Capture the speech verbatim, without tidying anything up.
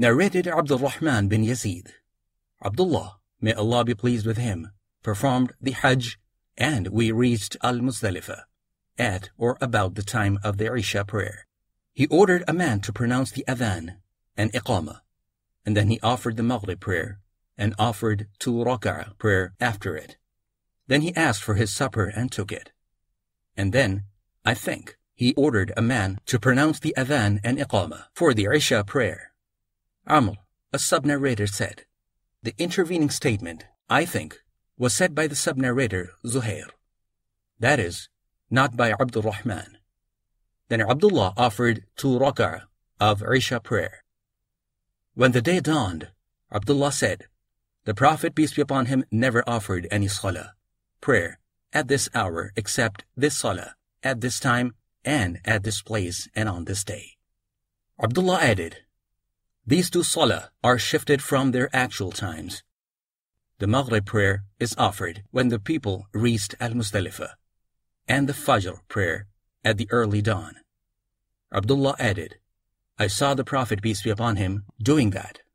Narrated Abdul Rahman bin Yazid. Abdullah, may Allah be pleased with him, performed the Hajj, and we reached Al-Muzdalifah at or about the time of the Isha prayer. He ordered a man to pronounce the Adhan and Iqamah, and then he offered the Maghrib prayer and offered two Raka'ah prayer after it. Then he asked for his supper and took it. And then, I think, he ordered a man to pronounce the Adhan and Iqamah for the Isha prayer. Amr, a sub-narrator, said, the intervening statement, I think, was said by the sub-narrator Zuhair. That is, not by Abdul Rahman. Then Abdullah offered two rak'ah of Isha prayer. When the day dawned, Abdullah said, the Prophet, peace be upon him, never offered any salah, prayer, at this hour except this salah, at this time, and at this place, and on this day. Abdullah added, these two salah are shifted from their actual times. The Maghrib prayer is offered when the people reached Al-Muzdalifah, and the Fajr prayer at the early dawn. Abdullah added, I saw the Prophet, peace be upon him, doing that